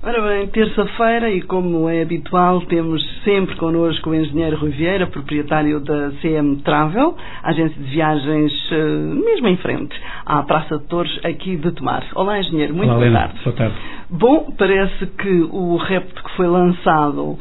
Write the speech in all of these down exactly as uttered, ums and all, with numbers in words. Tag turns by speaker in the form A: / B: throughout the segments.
A: Ora bem, terça-feira, e como é habitual, temos sempre connosco o engenheiro Rui Vieira, proprietário da C M Travel, agência de viagens mesmo em frente à Praça de Torres, aqui de Tomar. Olá, engenheiro, muito
B: Olá,
A: boa
B: Helena.
A: tarde.
B: Boa tarde.
A: Bom, parece que o repto que foi lançado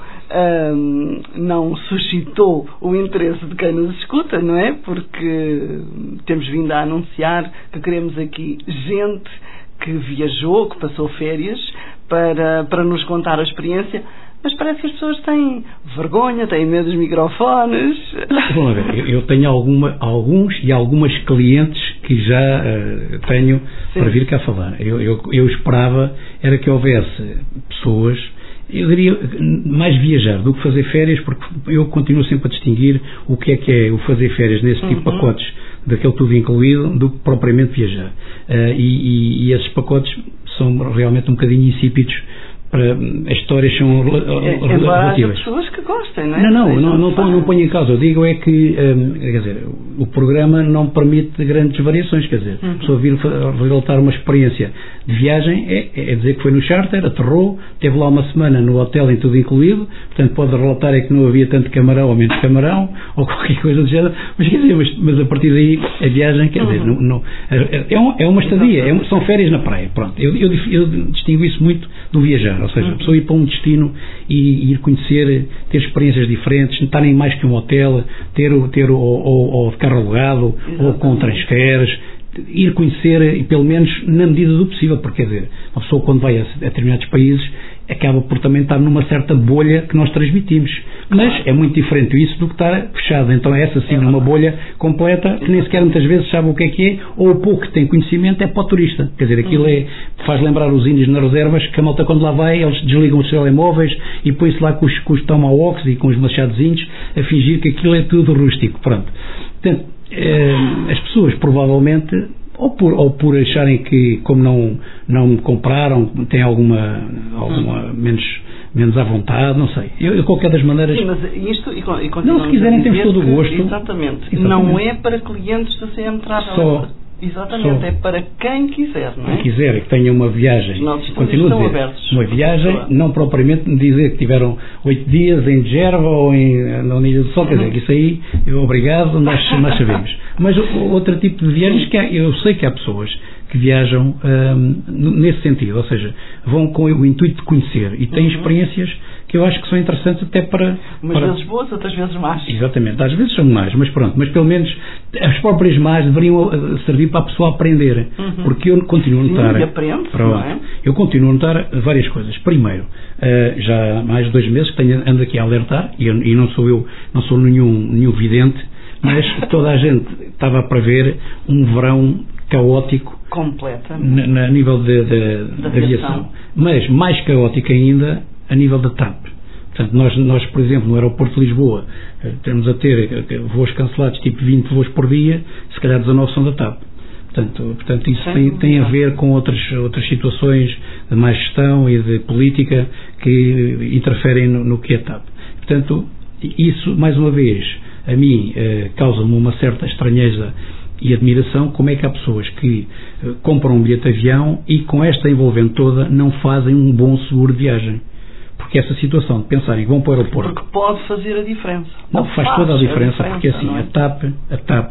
A: hum, não suscitou o interesse de quem nos escuta, não é? Porque temos vindo a anunciar que queremos aqui gente que viajou, que passou férias, para, para nos contar a experiência, mas parece que as pessoas têm vergonha, têm medo dos microfones.
B: Bom, a ver, eu tenho alguma, alguns e algumas clientes que já uh, tenho Sim. para vir cá falar. Eu, eu, eu esperava era que houvesse pessoas, eu diria, mais viajar do que fazer férias, porque eu continuo sempre a distinguir o que é que é o fazer férias nesse tipo uhum. de pacotes, daquele tudo incluído, do que propriamente viajar. Uh, e, e, e esses pacotes são realmente um bocadinho insípidos. Para, as histórias são
A: é,
B: relativas.
A: Há pessoas que gostem, não é?
B: Não, não, não, não, não, não ponho em causa. Eu digo é que, hum, quer dizer, o programa não permite grandes variações, quer dizer, uhum. a pessoa vir relatar uma experiência de viagem é, é dizer que foi no charter, aterrou, esteve lá uma semana no hotel em tudo incluído, portanto pode relatar é que não havia tanto camarão ou menos camarão, ou qualquer coisa do género, mas quer dizer, mas, mas a partir daí a viagem, quer dizer, uhum. não, não, é, um, é uma estadia, é um, são férias na praia, pronto. Eu, eu, eu distingo isso muito do viajar. Ou seja, a pessoa ir para um destino e ir conhecer, ter experiências diferentes, não estar em mais que um hotel, ter, ter ou, ou, ou de carro alugado, Exatamente. ou com transferes, ir conhecer, pelo menos na medida do possível, porque quer dizer, a pessoa quando vai a, a determinados países acaba por também estar numa certa bolha que nós transmitimos. Mas claro. é muito diferente isso do que estar fechado. Então é essa sim, é numa bolha completa, que nem sequer muitas vezes sabe o que é que é, ou o pouco que tem conhecimento é para o turista. Quer dizer, aquilo é, faz lembrar os índios nas reservas, que a malta quando lá vai, eles desligam os telemóveis e põe-se lá com os, com os tomahawks e com os machadozinhos a fingir que aquilo é tudo rústico. Pronto. Portanto, eh, as pessoas provavelmente ou por, ou por acharem que, como não, não compraram, têm alguma, alguma menos, menos à vontade, não sei. Eu, de qualquer das maneiras...
A: Sim, mas isto... E, e
B: não, se quiserem, temos todo o gosto.
A: Exatamente. exatamente. Não é para clientes da C M Travel.
B: Só...
A: Exatamente, Só, é para quem quiser, não é?
B: Quem quiser, que tenha uma viagem, continuo a dizer,
A: abertos,
B: uma viagem, não propriamente me dizer que tiveram oito dias em Gerva ou em, na Ilha do Sol, quer dizer, que isso aí, eu, obrigado, nós, nós sabemos. Mas outro tipo de viagens, que há, eu sei que há pessoas que viajam hum, nesse sentido, ou seja, vão com o intuito de conhecer e têm uhum. experiências que eu acho que são interessantes até para...
A: Umas
B: para...
A: vezes boas, outras vezes más.
B: Exatamente, às vezes são más, mas pronto, mas pelo menos as próprias más deveriam servir para a pessoa aprender, uhum. porque eu continuo a notar...
A: Sim, aprende,
B: não é? Eu continuo a notar várias coisas. Primeiro, uh, já há mais de dois meses que tenho, ando aqui a alertar, e, eu, e não sou eu, não sou nenhum, nenhum vidente, mas toda a gente estava a prever um verão caótico
A: completamente
B: na, na nível de, de, da aviação, mas mais caótico ainda a nível da TAP. Portanto, nós, nós, por exemplo, no aeroporto de Lisboa, temos a ter voos cancelados, tipo vinte voos por dia, se calhar dezanove são da TAP. Portanto, portanto isso tem, tem a ver com outras, outras situações de má gestão e de política que interferem no, no que é TAP. Portanto, isso, mais uma vez, a mim eh, causa-me uma certa estranheza e admiração, como é que há pessoas que eh, compram um bilhete de avião e com esta envolvente toda não fazem um bom seguro de viagem. Porque essa situação de pensarem que vão para o aeroporto...
A: Porque pode fazer a diferença.
B: Não, não faz, faz toda a diferença, a diferença porque assim,
A: é?
B: a TAP, a TAP,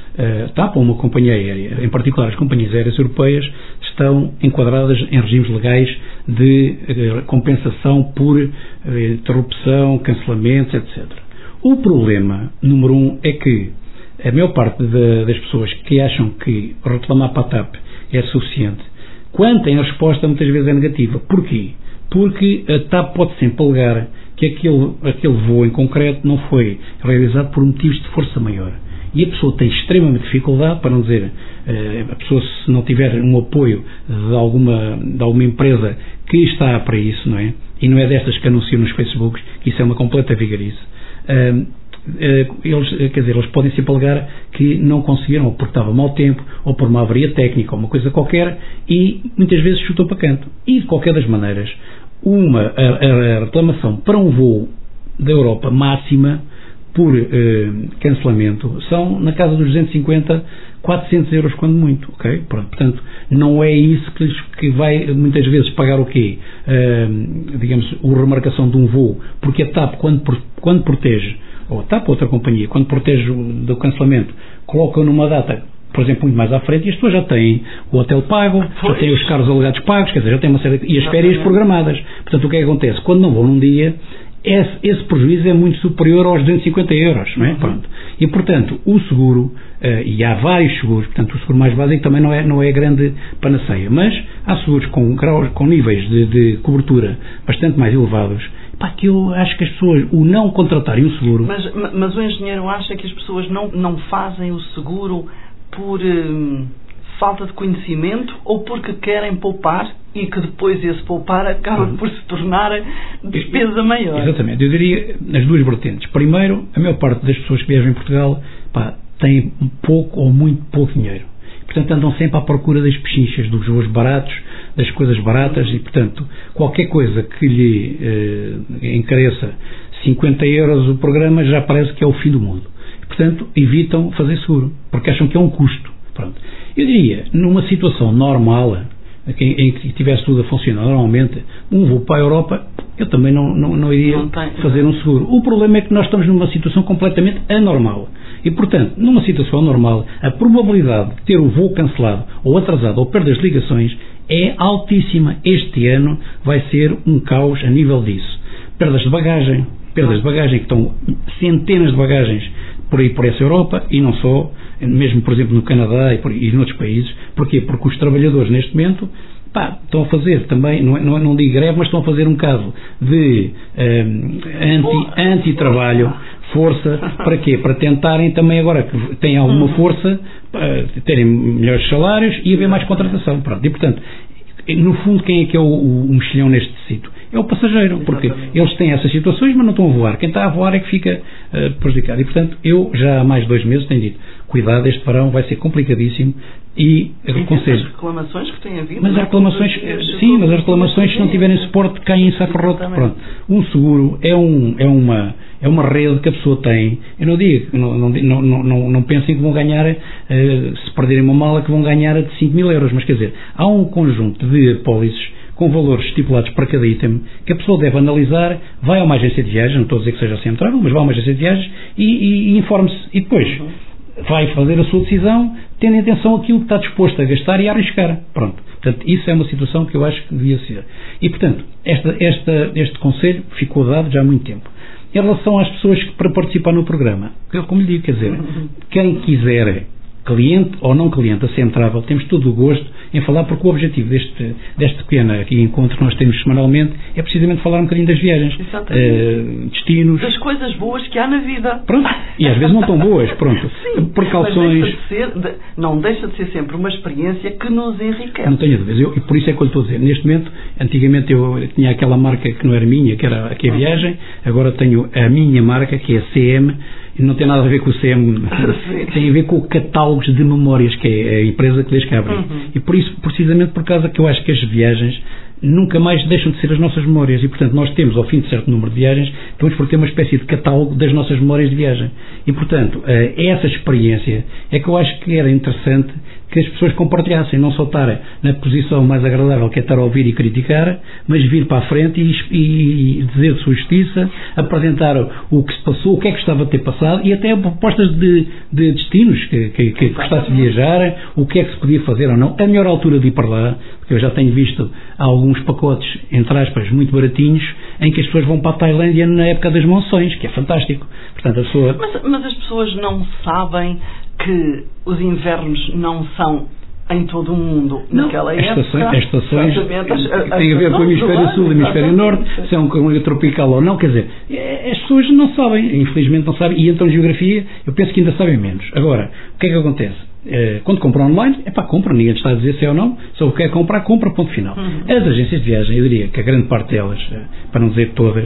B: a TAP ou uma companhia aérea, em particular as companhias aéreas europeias, estão enquadradas em regimes legais de eh, compensação por eh, interrupção, cancelamentos, etcétera. O problema, número um, é que a maior parte de, das pessoas que acham que reclamar para a TAP é suficiente, quando tem a resposta, muitas vezes é negativa. Porquê? Porque a TAP pode sempre alegar que aquele, aquele voo em concreto não foi realizado por motivos de força maior. E a pessoa tem extremamente dificuldade, para não dizer, a pessoa se não tiver um apoio de alguma, de alguma empresa que está para isso, não é? E não é destas que anunciam nos Facebooks, que isso é uma completa vigarice. Eles, quer dizer, eles podem sempre alegar que não conseguiram, ou porque estava mau tempo, ou por uma avaria técnica, ou uma coisa qualquer, e muitas vezes chutou para canto. E de qualquer das maneiras, uma, a, a reclamação para um voo da Europa máxima por eh, cancelamento são na casa dos duzentos e cinquenta, quatrocentos euros quando muito, ok? Pronto, portanto, não é isso que, que vai muitas vezes pagar o quê? Uh, digamos, a remarcação de um voo, porque a TAP, quando, quando protege, ou a TAP ou outra companhia, quando protege o, do cancelamento, coloca numa data, por exemplo, muito mais à frente, e as pessoas já têm o hotel pago, já têm os carros alegados pagos, quer dizer, já têm uma série de, e as férias programadas. Portanto, o que é que acontece? Quando não vão num dia, Esse, esse prejuízo é muito superior aos duzentos e cinquenta euros, não é? Pronto. E, portanto, o seguro, uh, e há vários seguros, portanto, o seguro mais básico também não é, não é grande panaceia, mas há seguros com, graus, com níveis de, de cobertura bastante mais elevados, pá, que eu acho que as pessoas, o não contratarem o seguro...
A: Mas, mas o engenheiro acha que as pessoas não, não fazem o seguro por... Hum, falta de conhecimento ou porque querem poupar e que depois esse poupar acaba por se tornar despesa maior?
B: Exatamente. Eu diria nas duas vertentes. Primeiro, a maior parte das pessoas que viajam em Portugal, pá, têm pouco ou muito pouco dinheiro. Portanto, andam sempre à procura das pechinchas, dos voos baratos, das coisas baratas e, portanto, qualquer coisa que lhe eh, encareça cinquenta euros o programa já parece que é o fim do mundo. Portanto, evitam fazer seguro, porque acham que é um custo. Pronto. Eu diria, numa situação normal, em que tivesse tudo a funcionar normalmente, um voo para a Europa, eu também não, não, não iria não tem, fazer um seguro. O problema é que nós estamos numa situação completamente anormal. E, portanto, numa situação anormal, a probabilidade de ter o voo cancelado, ou atrasado, ou perder as ligações, é altíssima. Este ano vai ser um caos a nível disso. Perdas de bagagem, perdas de bagagem, que estão centenas de bagagens por aí por essa Europa, e não só, mesmo por exemplo no Canadá e, por, e noutros países. Porquê? Porque os trabalhadores neste momento, pá, estão a fazer também, não, não, não digo greve, mas estão a fazer um caso de um, anti, anti-trabalho, força, para quê? Para tentarem também agora que têm alguma força, para terem melhores salários e haver mais contratação. Pronto. E portanto, no fundo, quem é que é o, o mexilhão neste sítio? É o passageiro, porque Exatamente. Eles têm essas situações, mas não estão a voar. Quem está a voar é que fica uh, prejudicado. E, portanto, eu já há mais de dois meses tenho dito, cuidado, este verão vai ser complicadíssimo e aconselho.
A: As reclamações que têm havido.
B: Mas as reclamações, sim, mas as reclamações, se não tiverem suporte, caem em saco roto. Pronto. Um seguro é, um, é, uma, é uma rede que a pessoa tem. Eu não digo, não, não, não, não, não pensem que vão ganhar, uh, se perderem uma mala, que vão ganhar de cinco mil euros. Mas quer dizer, há um conjunto de apólices com valores estipulados para cada item, que a pessoa deve analisar, vai a uma agência de viagens, não estou a dizer que seja sempre travel, mas vai a uma agência de viagens e, e, e informe-se. E depois uhum. vai fazer a sua decisão, tendo em atenção aquilo que está disposto a gastar e a arriscar. Pronto. Portanto, isso é uma situação que eu acho que devia ser. E, portanto, esta, esta, este conselho ficou dado já há muito tempo. Em relação às pessoas que para participar no programa, eu, como lhe digo, quer dizer, uhum. quem quiser, cliente ou não cliente, a Centrável, temos todo o gosto em falar, porque o objetivo deste, deste pequeno aqui encontro que nós temos semanalmente é precisamente falar um bocadinho das viagens, uh, destinos,
A: das coisas boas que há na vida.
B: Pronto, e às vezes não tão boas, pronto, Sim, precauções.
A: Mas deixa de ser, de, não deixa de ser sempre uma experiência que nos enriquece.
B: Não tenho dúvidas, eu, e por isso é que eu lhe estou a dizer, neste momento, antigamente eu tinha aquela marca que não era minha, que era que é a viagem, agora tenho a minha marca, que é a C M, e não tem nada a ver com o C M, tem a ver com o catálogos de memórias, que é a empresa que descobre. Uhum. E por isso, precisamente por causa que eu acho que as viagens nunca mais deixam de ser as nossas memórias e, portanto, nós temos, ao fim de certo número de viagens, temos por ter uma espécie de catálogo das nossas memórias de viagem. E, portanto, essa experiência é que eu acho que era interessante que as pessoas compartilhassem, não só estar na posição mais agradável, que é estar a ouvir e criticar, mas vir para a frente e, e, e dizer sua justiça, apresentar o que se passou, o que é que estava a ter passado e até propostas de, de destinos que, que, que gostasse de viajar, o que é que se podia fazer ou não. A melhor altura de ir para lá, porque eu já tenho visto alguns pacotes, entre aspas, muito baratinhos, em que as pessoas vão para a Tailândia na época das monções, que é fantástico. Portanto, a pessoa...
A: mas, mas as pessoas não sabem que os invernos não são em todo o mundo naquela
B: não,
A: época.
B: Estações, as estações têm a ver com o hemisfério sul e o hemisfério norte, se é um clima tropical ou não, quer dizer, as pessoas não sabem, infelizmente não sabem, e então geografia eu penso que ainda sabem menos. Agora, o que é que acontece? Quando compram online, é pá, compra, ninguém está a dizer se é ou não, só o que quer comprar, compra, ponto final. Uhum. As agências de viagem, eu diria que a grande parte delas, para não dizer todas,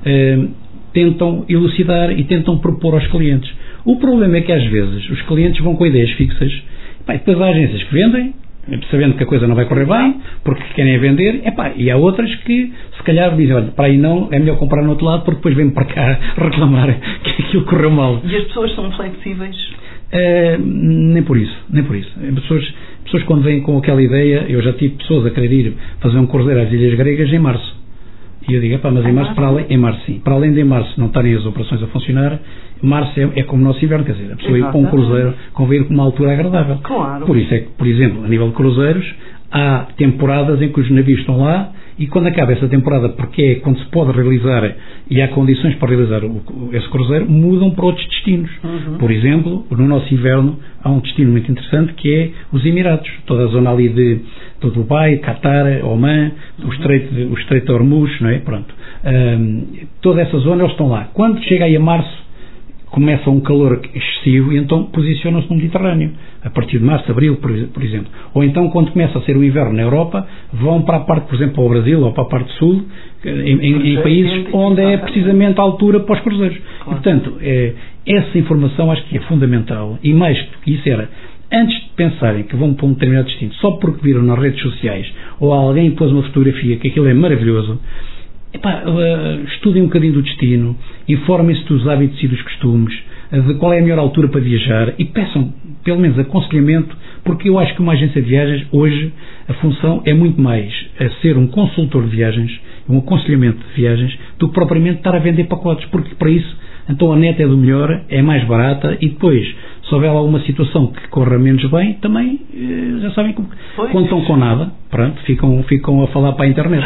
B: tentam elucidar e tentam propor aos clientes. O problema é que às vezes os clientes vão com ideias fixas, pá, e depois há agências que vendem sabendo que a coisa não vai correr bem, porque querem vender, epá, e há outras que se calhar dizem, olha, para aí não, é melhor comprar no outro lado, porque depois vêm para cá reclamar que aquilo correu mal.
A: E as pessoas são flexíveis?
B: Uh, nem por isso, nem por isso. As pessoas, pessoas quando vêm com aquela ideia, eu já tive pessoas a querer ir fazer um cruzeiro às Ilhas Gregas em março. E eu digo, epá, mas em março, para além, em março sim, para além de em março não estarem as operações a funcionar, março é, é como o nosso inverno, quer dizer, a pessoa ir para um cruzeiro convém ir com uma altura agradável.
A: Claro.
B: Por isso é que, por exemplo, a nível de cruzeiros, há temporadas em que os navios estão lá e quando acaba essa temporada, porque é quando se pode realizar e há condições para realizar o, esse cruzeiro, mudam para outros destinos. Uhum. Por exemplo, no nosso inverno há um destino muito interessante que é os Emirados, toda a zona ali de, de Dubai, Qatar, Oman, uhum. o Estreito de, o Estreito de Hormuz, não é? Pronto. Um, toda essa zona eles estão lá. Quando chega aí a março, começa um calor excessivo e então posicionam-se no Mediterrâneo, a partir de março, abril, por, por exemplo. Ou então, quando começa a ser o inverno na Europa, vão para a parte, por exemplo, ao Brasil ou para a parte sul, em, em, em países onde é precisamente a altura para os cruzeiros. Claro. E, portanto, é, essa informação acho que é fundamental. E mais que isso era, antes de pensarem que vão para um determinado destino, só porque viram nas redes sociais, ou alguém pôs uma fotografia que aquilo é maravilhoso, epá, uh, estudem um bocadinho do destino, informem-se dos hábitos e dos costumes, uh, de qual é a melhor altura para viajar e peçam, pelo menos, aconselhamento, porque eu acho que uma agência de viagens, hoje, a função é muito mais a ser um consultor de viagens, um aconselhamento de viagens, do que propriamente estar a vender pacotes, porque para isso, então a net é do melhor, é mais barata e depois, se houver alguma situação que corra menos bem, também, uh, já sabem, como, quando estão com nada, pronto, ficam, ficam a falar para a internet.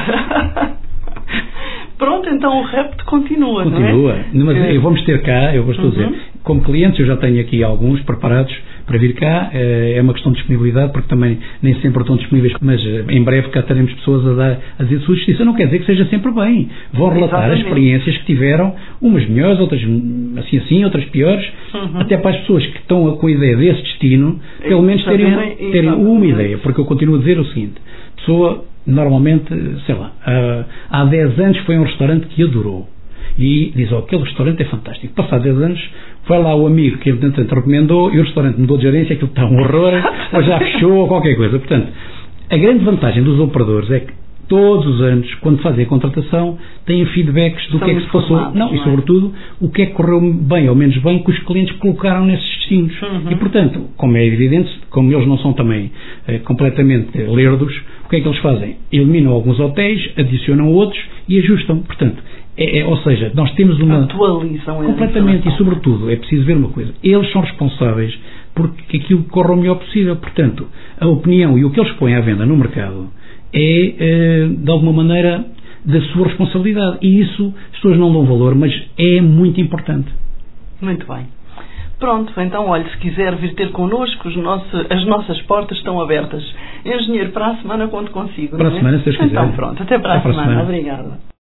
A: Pronto, então o repto continua,
B: continua,
A: não é?
B: Mas eu vamos ter cá, eu gosto
A: uhum.
B: de dizer, como clientes eu já tenho aqui alguns preparados para vir cá, é uma questão de disponibilidade, porque também nem sempre estão disponíveis, mas em breve cá teremos pessoas a, dar, a dizer sua justiça, não quer dizer que seja sempre bem, vão relatar Exatamente. As experiências que tiveram, umas melhores, outras assim assim, outras piores, uhum. até para as pessoas que estão com a ideia desse destino, pelo menos terem, terem uma ideia, porque eu continuo a dizer o seguinte, pessoa normalmente, sei lá, há dez anos foi a um restaurante que adorou e diz, oh, aquele restaurante é fantástico. Passado dez anos, foi lá o amigo que ele portanto, recomendou e o restaurante mudou de gerência, aquilo está um horror, ou já fechou, ou qualquer coisa. Portanto, a grande vantagem dos operadores é que todos os anos, quando fazem a contratação, têm feedbacks do São que é que se passou. Não, e sobretudo, o que é que correu bem ou menos bem que os clientes colocaram nesses destinos. Uhum. E, portanto, como é evidente, como eles não são também eh, completamente lerdos, o que é que eles fazem? Eliminam alguns hotéis, adicionam outros e ajustam. Portanto, é, é, ou seja, nós temos uma...
A: Atualizam
B: completamente, e sobretudo, é preciso ver uma coisa. Eles são responsáveis porque aquilo corra o melhor possível. Portanto, a opinião e o que eles põem à venda no mercado é, de alguma maneira, da sua responsabilidade. E isso as pessoas não dão valor, mas é muito importante.
A: Muito bem. Pronto, então, olha, se quiser vir ter connosco, os nosso, as nossas portas estão abertas. Engenheiro, para a semana, quando consigo.
B: Para a semana, se vocês quiserem.
A: Então, pronto, até para, até a, para semana. a semana. Obrigada.